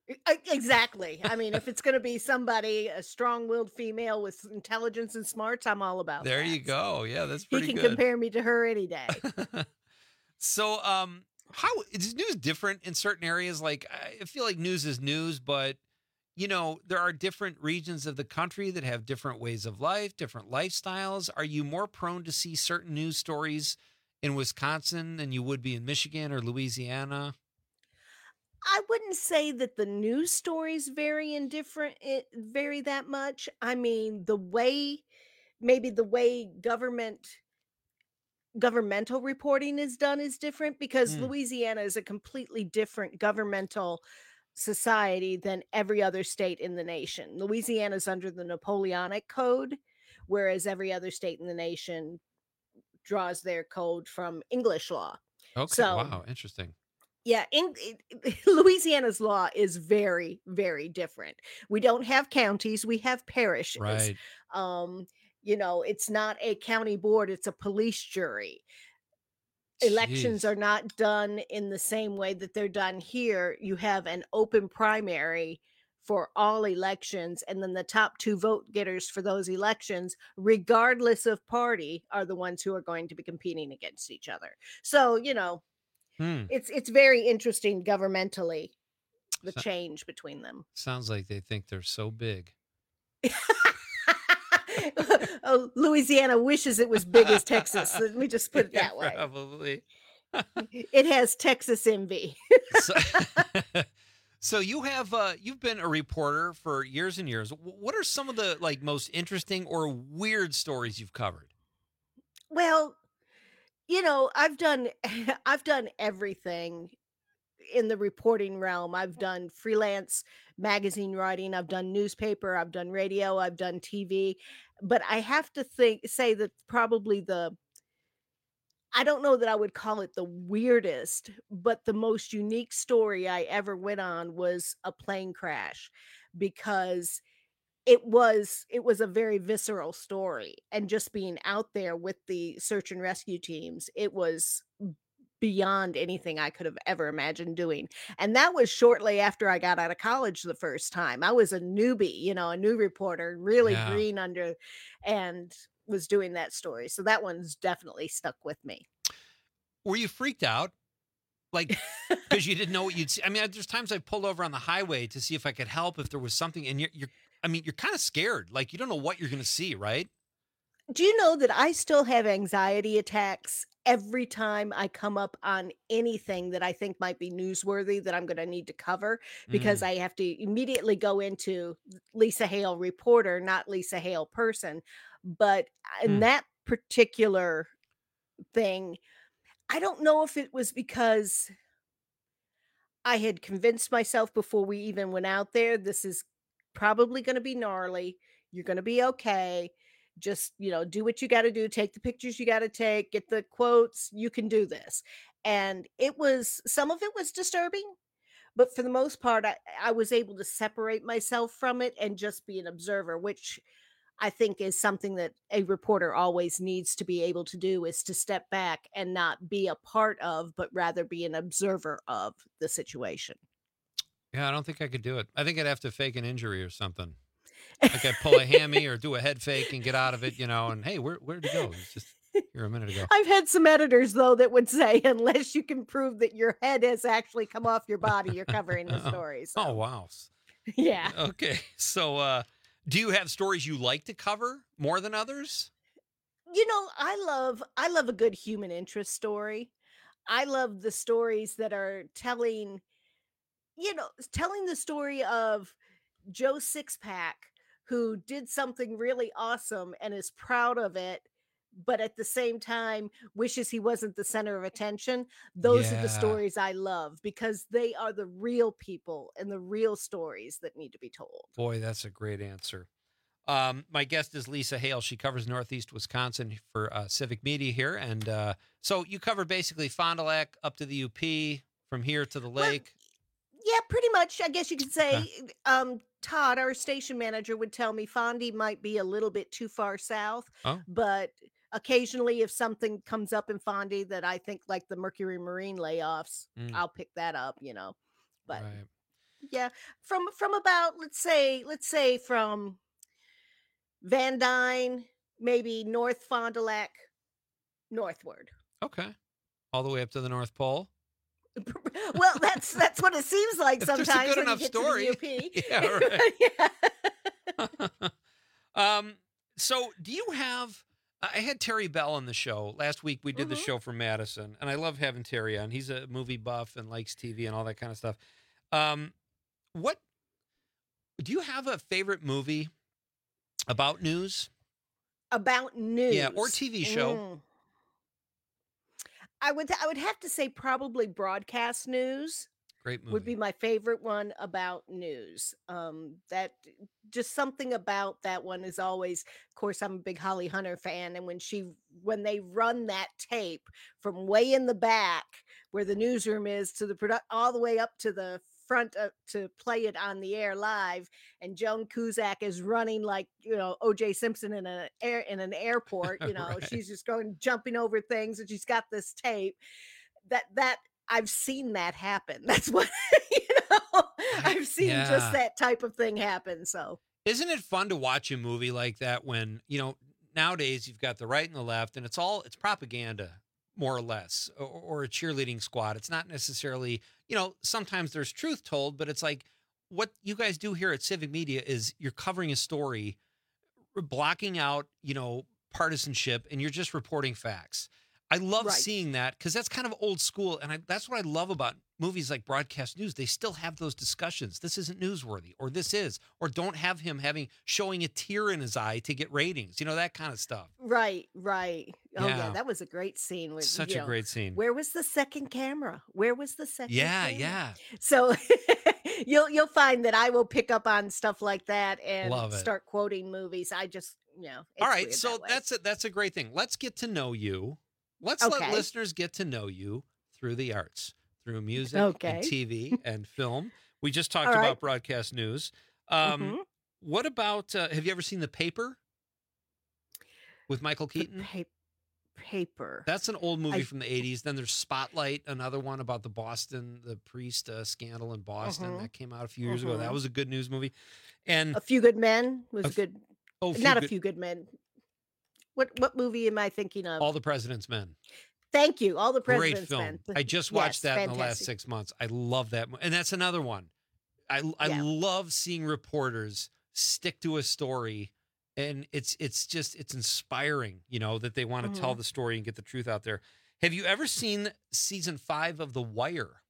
Exactly. I mean, if it's going to be somebody, a strong-willed female with intelligence and smarts, I'm all about There that. you go. Yeah, that's He pretty can good. compare me to her any day. So, how is news different in certain areas? Like, I feel like news is news, but there are different regions of the country that have different ways of life, different lifestyles. Are you more prone to see certain news stories in Wisconsin than you would be in Michigan or Louisiana? I wouldn't say that the news stories vary that much. I mean, maybe the way governmental reporting is done is different because Mm. Louisiana is a completely different governmental society than every other state in the nation. Louisiana is under the Napoleonic Code, whereas every other state in the nation draws their code from English law. Okay. So, Wow. Interesting. yeah, Louisiana's law is very, very different. We don't have counties, we have parishes. Right. Um, it's not a county board, it's a police jury. Elections Jeez. are not done in the same way that they're done here. You have an open primary for all elections, and then the top 2 vote getters for those elections, regardless of party, are the ones who are going to be competing against each other. So, Hmm. it's very interesting governmentally, the So- change between them. Sounds like they think they're so big. Oh, Louisiana wishes it was big as Texas. Let me just put it that way. Probably. It has Texas envy. So, so you've been a reporter for years and years. What are some of the most interesting or weird stories you've covered? Well, I've done I've done everything in the reporting realm. I've done freelance magazine writing, I've done newspaper, I've done radio, I've done TV, but I have to say that probably I don't know that I would call it the weirdest, but the most unique story I ever went on was a plane crash because it was a very visceral story, and just being out there with the search and rescue teams, it was beyond anything I could have ever imagined doing. And that was shortly after I got out of college the first time. I was a newbie, a new reporter, really Yeah. green under, and was doing that story. So that one's definitely stuck with me. Were you freaked out? Because you didn't know what you'd see? I mean, there's times I pulled over on the highway to see if I could help if there was something, and you're kind of scared. Like, you don't know what you're going to see, right? Do you know that I still have anxiety attacks every time I come up on anything that I think might be newsworthy that I'm going to need to cover, because Mm. I have to immediately go into Lisa Hale reporter, not Lisa Hale person. But in Hmm. that particular thing, I don't know if it was because I had convinced myself before we even went out there, this is probably going to be gnarly. You're going to be okay. Just, do what you got to do. Take the pictures you got to take, get the quotes. You can do this. And some of it was disturbing, but for the most part, I was able to separate myself from it and just be an observer, which I think is something that a reporter always needs to be able to do, is to step back and not be a part of, but rather be an observer of the situation. Yeah, I don't think I could do it. I think I'd have to fake an injury or something. Like I'd pull a hammy or do a head fake and get out of it, and hey, where'd it go? It was just here a minute ago. I've had some editors, though, that would say, unless you can prove that your head has actually come off your body, you're covering the story. So, Oh, wow. yeah. Okay. So, do you have stories you like to cover more than others? I love a good human interest story. I love the stories that are telling the story of Joe Sixpack, who did something really awesome and is proud of it, but at the same time wishes he wasn't the center of attention. Those are the Yeah. stories I love, because they are the real people and the real stories that need to be told. Boy, that's a great answer. My guest is Lisa Hale. She covers Northeast Wisconsin for Civic Media here. And so you cover basically Fond du Lac up to the UP, from here to the lake. Yeah, pretty much. I guess you could say, Todd, our station manager, would tell me Fondy might be a little bit too far south, Oh. but occasionally if something comes up in Fondy that I think, like the Mercury Marine layoffs, Mm. I'll pick that up, but Right. Yeah. From about let's say from Van Dyne, maybe North Fond du Lac, northward. Okay. All the way up to the North Pole. Well, that's what it seems like If there's a sometimes good when enough you get story. to the UP. Yeah, right. So do you have, I had Terry Bell on the show. Last week we did the show for Madison, and I love having Terry on. He's a movie buff and likes TV and all that kind of stuff. What, do you have a favorite movie about news? About news. Yeah, or TV show. I would have to say probably broadcast news. Great movie. Would be my favorite one about news. That just something about that one is always, of course, I'm a big Holly Hunter fan. And when they run that tape from way in the back where the newsroom is to the all the way up to the front to play it on the air live, and Joan Cusack is running like, O.J. Simpson in an airport, Right. she's just jumping over things, and she's got this tape that I've seen that happen. That's what, I've seen just that type of thing happen. So Isn't it fun to watch a movie like that when, nowadays you've got the right and the left, and it's propaganda, more or less, or a cheerleading squad. It's not necessarily, sometimes there's truth told, but it's like what you guys do here at Civic Media is you're covering a story, blocking out, partisanship, and you're just reporting facts. I love seeing that because that's kind of old school. And that's what I love about movies like broadcast news. They still have those discussions. This isn't newsworthy, or this is, or don't have him showing a tear in his eye to get ratings, that kind of stuff. Right. Oh yeah, Yeah. that was a great scene. With Such a great scene. Where was the second camera? Yeah. So you'll find that I will pick up on stuff like that and Love it. start quoting movies. I just, it's All right. weird So that way. that's a great thing. Let's get to know you. Let's let Okay. listeners get to know you through the arts, through music Okay. and TV and film. We just talked All right. about broadcast news. What about, have you ever seen The Paper with Michael Keaton? Paper. That's an old movie from the 80s. Then there's Spotlight, another one about the priest scandal in Boston that came out a few years ago. That was a good news movie. And A Few Good Men was good. Oh, Not A Few Good Men. What movie am I thinking of? All the President's Men. Thank you. All the Great President's film. Men. I just watched Yes, that in the last fantastic. 6 months. I love that. And that's another one. I Yeah. love seeing reporters stick to a story, and it's inspiring, that they want to tell the story and get the truth out there. Have you ever seen season 5 of The Wire?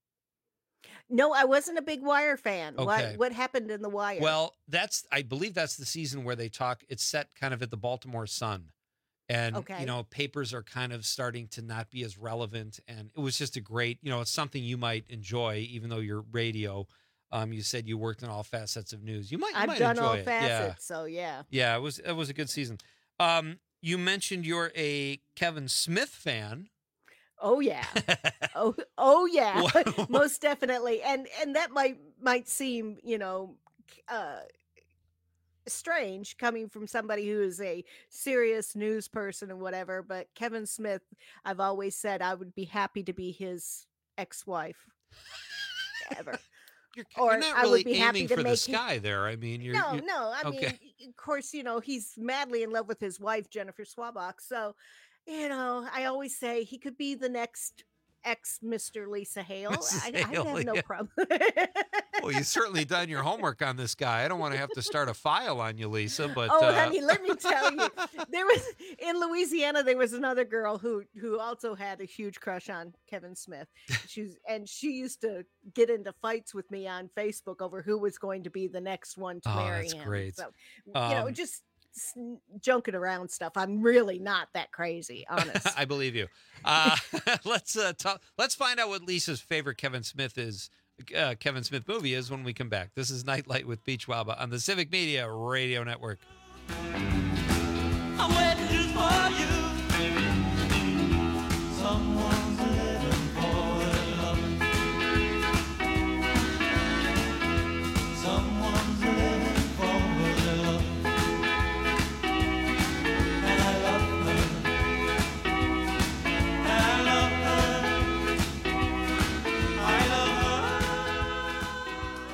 No, I wasn't a big Wire fan. Okay. What happened in The Wire? Well, I believe that's the season where they talk. It's set kind of at the Baltimore Sun. And, Okay. papers are kind of starting to not be as relevant. And it was just a great, it's something you might enjoy, even though you're radio. You said you worked in all facets of news. You might I've done enjoy all it. facets, so yeah. Yeah, it was a good season. You mentioned you're a Kevin Smith fan. Oh yeah. oh yeah. Most definitely. And that might seem, strange coming from somebody who is a serious news person and whatever, but Kevin Smith, I've always said I would be happy to be his ex-wife ever. You're not really aiming for the sky there. I mean, No. I okay. mean, of course, he's madly in love with his wife, Jennifer Swabach. So, I always say he could be the next ex-Mr. Lisa Hale. I Hale, have no yeah. problem. Well, you've certainly done your homework on this guy. I don't want to have to start a file on you, Lisa, but Honey, let me tell you, there was in Louisiana. There was another girl who also had a huge crush on Kevin Smith. She used to get into fights with me on Facebook over who was going to be the next one to marry that's him. great. So, just junking around stuff. I'm really not that crazy, honest. I believe you. Let's find out what Lisa's favorite Kevin Smith movie is when we come back. This is Nightlight with Pete Schwaba on the Civic Media Radio Network. I'm waiting just for you. Someone's living for love. Someone's living for love. And I love her. And I love her. I love her.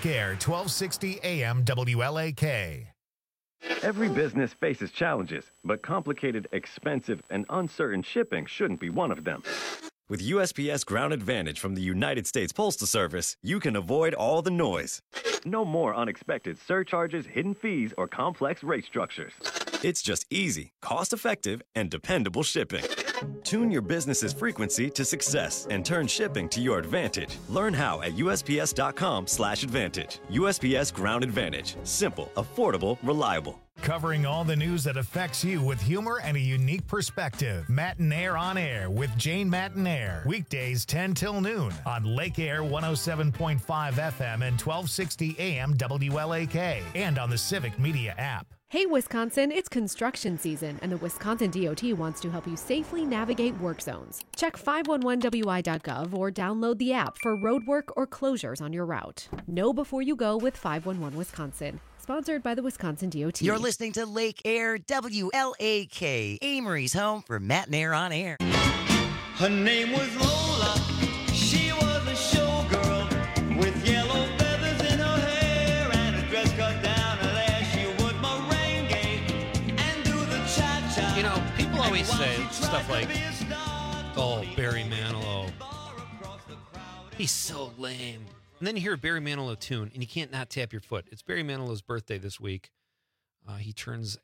Lake Air, 1260 AM WLAK. Every business faces challenges, but complicated, expensive, and uncertain shipping shouldn't be one of them. With USPS Ground Advantage from the United States Postal Service, you can avoid all the noise. No more unexpected surcharges, hidden fees, or complex rate structures. It's just easy, cost-effective, and dependable shipping. Tune your business's frequency to success and turn shipping to your advantage. Learn how at USPS.com/advantage. USPS Ground Advantage. Simple, affordable, reliable. Covering all the news that affects you with humor and a unique perspective. Matinaire on Air with Jane Matinaire. Weekdays 10 till noon on Lake Air 107.5 FM and 1260 AM WLAK and on the Civic Media app. Hey, Wisconsin, it's construction season, and the Wisconsin DOT wants to help you safely navigate work zones. Check 511wi.gov or download the app for road work or closures on your route. Know before you go with 511 Wisconsin. Sponsored by the Wisconsin DOT. You're listening to Lake Air WLAK, Amory's home for Matinaire on Air. Her name was Lola. She was a showgirl with yellow feathers in her hair and a dress cut down her there. She would merengue and do the cha-cha. You know, people always say stuff like, "Oh, Barry Manilow, he's so lame." And then you hear a Barry Manilow tune, and you can't not tap your foot. It's Barry Manilow's birthday this week. He turns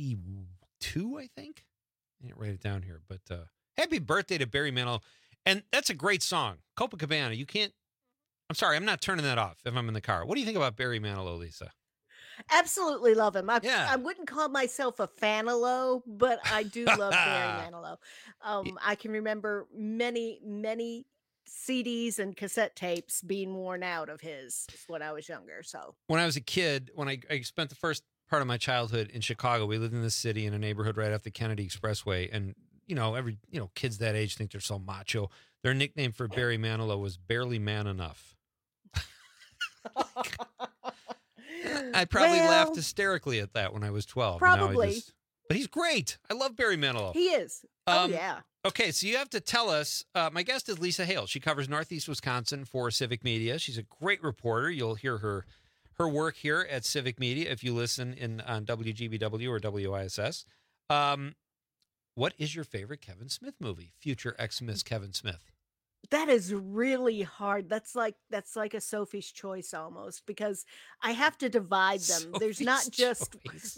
82, I think. I didn't write it down here, but happy birthday to Barry Manilow. And that's a great song. Copacabana. You can't, I'm sorry, I'm not turning that off if I'm in the car. What do you think about Barry Manilow, Lisa? Absolutely love him. I wouldn't call myself a fanalow, but I do love Barry Manilow. I can remember many CDs and cassette tapes being worn out of his when I was younger. So when I was a kid, when I spent the first part of my childhood in Chicago, we lived in the city in a neighborhood right off the Kennedy Expressway. And, kids that age think they're so macho. Their nickname for Barry Manilow was Barely Man Enough. I probably laughed hysterically at that when I was 12. Probably. But he's great. I love Barry Manilow. He is. Oh, yeah. Okay, so you have to tell us. My guest is Lisa Hale. She covers Northeast Wisconsin for Civic Media. She's a great reporter. You'll hear her work here at Civic Media if you listen on WGBW or WISS. What is your favorite Kevin Smith movie? Future ex-Miss Kevin Smith. That is really hard. That's like a Sophie's Choice almost, because I have to divide them. There's not just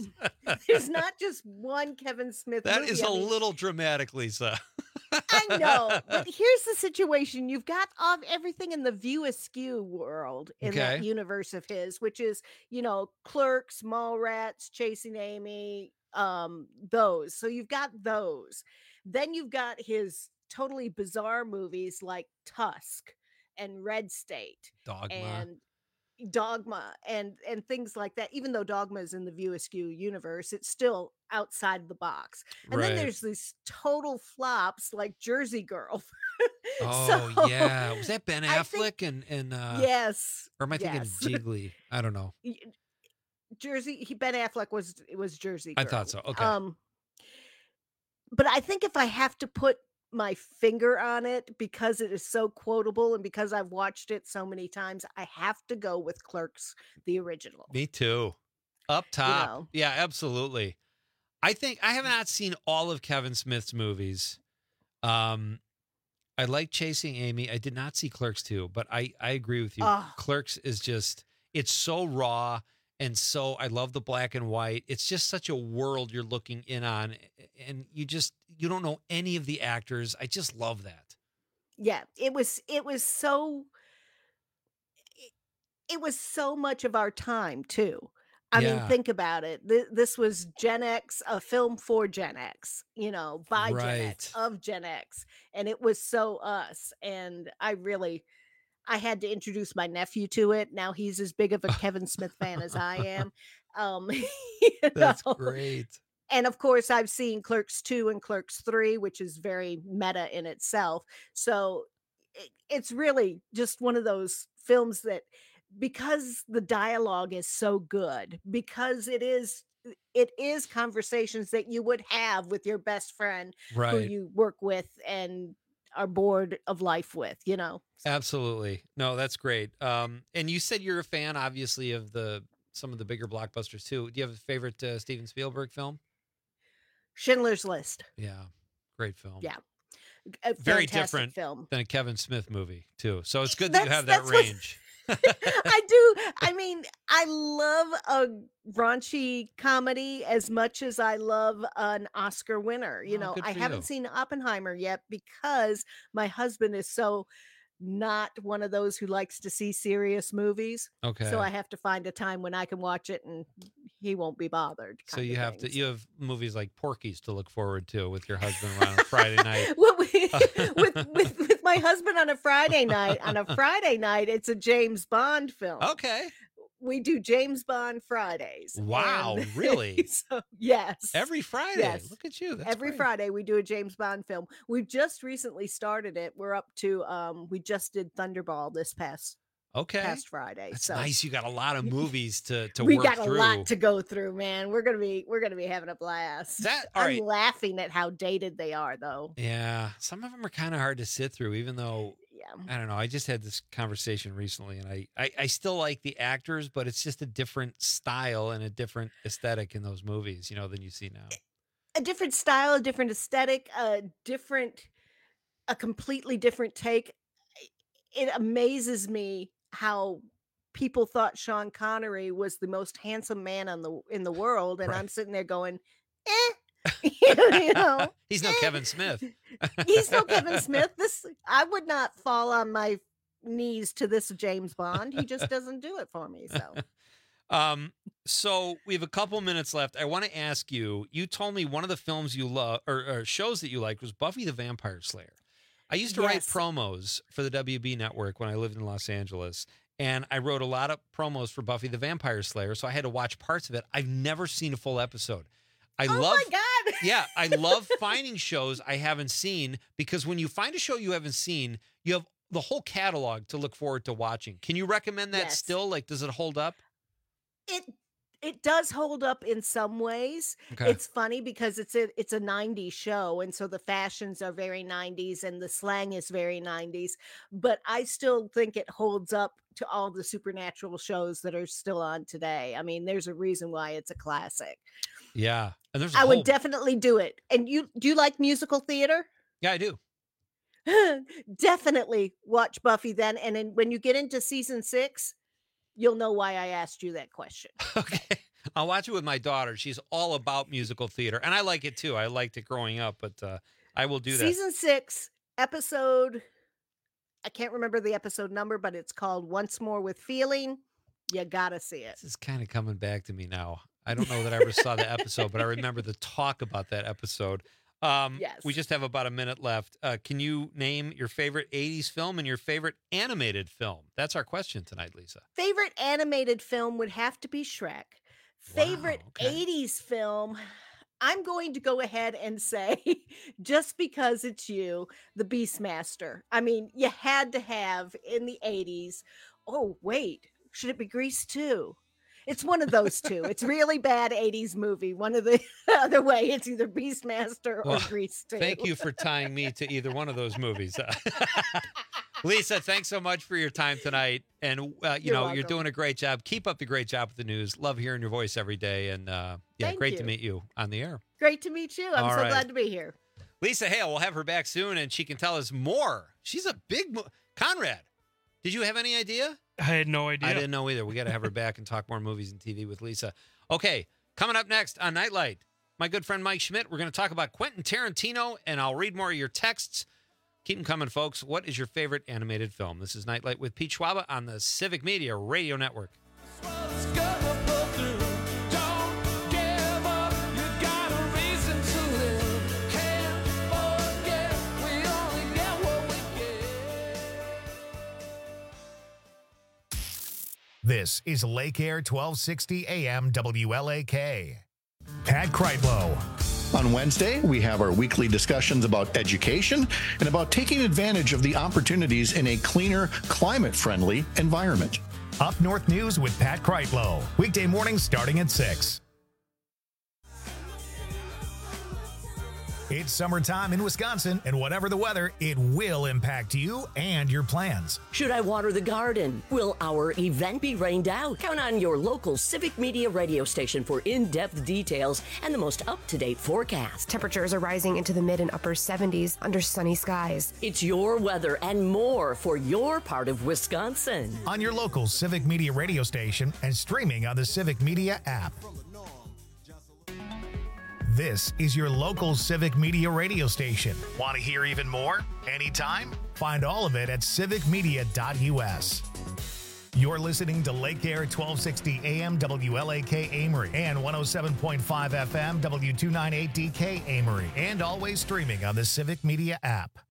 one Kevin Smith That movie. is a little dramatic, Lisa. I know, but here's the situation. You've got everything in the View Askew world in that universe of his, which is, Clerks, Mallrats, Chasing Amy, those. So you've got those. Then you've got his totally bizarre movies like Tusk and Red State and Dogma and things like that. Even though Dogma is in the View Askew universe, it's still outside the box. And then there's these total flops like Jersey Girl. Yeah. Was that Ben Affleck and yes. Or am I thinking Jiggly? I don't know. Ben Affleck was Jersey Girl. I thought so. Okay. But I think if I have to put my finger on it, because it is so quotable and because I've watched it so many times, I have to go with Clerks, the original. Me too. Up top. Yeah, absolutely. I think I have not seen all of Kevin Smith's movies. I like Chasing Amy. I did not see Clerks 2, but I agree with you. Clerks is just, it's so raw. And so I love the black and white. It's just such a world you're looking in on. And you don't know any of the actors. I just love that. Yeah, it was so much of our time too. I mean, think about it. This was Gen X, a film for Gen X, by Gen X, of Gen X. And it was so us. And I had to introduce my nephew to it. Now he's as big of a Kevin Smith fan as I am. That's great. And of course, I've seen Clerks 2 and Clerks 3, which is very meta in itself. So it's really just one of those films that, because the dialogue is so good, because it is conversations that you would have with your best friend who you work with and are bored of life with, you know. Absolutely. No, that's great. And you said you're a fan, obviously, of some of the bigger blockbusters too. Do you have a favorite Steven Spielberg film? Schindler's List. Yeah, great film. Yeah. Very Fantastic different film. than a Kevin Smith movie too. So it's good that you have that That's what- range. I do. I mean, I love a raunchy comedy as much as I love an Oscar winner. You know, good I for haven't you. seen Oppenheimer yet because my husband is so not one of those who likes to see serious movies. Okay. So I have to find a time when I can watch it and he won't be bothered. So you have you have movies like Porky's to look forward to with your husband around Friday night. Well, with my husband on a Friday night, it's a James Bond film. Okay. We do James Bond Fridays. Wow, and really? So, yes. Every Friday. Yes. Look at you. That's Every great. Friday we do a James Bond film. We've just recently started it. We're up to we just did Thunderball this past Friday. That's so nice. You got a lot of movies to we work got a through. lot to go through, man. We're gonna be having a blast. All I'm right. laughing at how dated they are, though. Yeah, some of them are kind of hard to sit through, even though, Yeah. I don't know. I just had this conversation recently, and I still like the actors, but it's just a different style and a different aesthetic in those movies, than you see now. A different style, a different aesthetic, a completely different take. It amazes me how people thought Sean Connery was the most handsome man in the world, and Right. I'm sitting there going, you know, He's no Kevin Smith. he's no Kevin Smith. I would not fall on my knees to this James Bond. He just doesn't do it for me. So So we have a couple minutes left. I want to ask you. You told me one of the films you love or shows that you liked was Buffy the Vampire Slayer. I used to write Yes. promos for the WB network when I lived in Los Angeles, and I wrote a lot of promos for Buffy the Vampire Slayer. So I had to watch parts of it. I've never seen a full episode. Oh my God. Yeah, I love finding shows I haven't seen, because when you find a show you haven't seen, you have the whole catalog to look forward to watching. Can you recommend that Yes. still? Like, does it hold up? It does hold up in some ways. Okay. It's funny because it's a 90s show, and so the fashions are very 90s and the slang is very 90s, but I still think it holds up to all the supernatural shows that are still on today. I mean, there's a reason why it's a classic. Yeah, and there's I would definitely do it. And do you like musical theater? Yeah, I do. Definitely watch Buffy then, and then when you get into season 6, you'll know why I asked you that question. I'll watch it with my daughter. She's all about musical theater, and I like it too. I liked it growing up, but I will do that. Season 6, episode, I can't remember the episode number, but it's called Once More with Feeling. You gotta see it. This is kind of coming back to me now. I don't know that I ever saw the episode, but I remember the talk about that episode. Yes. We just have about a minute left. Can you name your favorite 80s film and your favorite animated film? That's our question tonight, Lisa. Favorite animated film would have to be Shrek. Favorite 80s film, I'm going to go ahead and say, just because it's you, The Beastmaster. I mean, you had to have in the 80s. Oh, wait, should it be Grease 2? It's one of those two. It's really bad 80s movie. One of the other way, it's either Beastmaster or Grease 2. Thank you for tying me to either one of those movies. Lisa, thanks so much for your time tonight. And, you're welcome. doing a great job. Keep up the great job with the news. Love hearing your voice every day. And, Thank great you. to meet you on the air. Great to meet you. I'm All so right. glad to be here. Lisa Hale, we'll have her back soon, and she can tell us more. She's a big Conrad, did you have any idea? I had no idea. I didn't know either. We got to have her back and talk more movies and TV with Lisa. Okay, coming up next on Nightlight, my good friend Mike Schmidt. We're going to talk about Quentin Tarantino, and I'll read more of your texts. Keep them coming, folks. What is your favorite animated film? This is Nightlight with Pete Schwaba on the Civic Media Radio Network. This is Lake Air 1260 AM WLAK. Pat Kreitlow. On Wednesday, we have our weekly discussions about education and about taking advantage of the opportunities in a cleaner, climate-friendly environment. Up North News with Pat Kreitlow. Weekday mornings starting at 6. It's summertime in Wisconsin, and whatever the weather, it will impact you and your plans. Should I water the garden? Will our event be rained out? Count on your local Civic Media radio station for in-depth details and the most up-to-date forecast. Temperatures are rising into the mid and upper 70s under sunny skies. It's your weather and more for your part of Wisconsin. On your local Civic Media radio station and streaming on the Civic Media app. This is your local Civic Media radio station. Want to hear even more? Anytime? Find all of it at civicmedia.us. You're listening to Lake Air 1260 AM WLAK Amory and 107.5 FM W298DK Amory, and always streaming on the Civic Media app.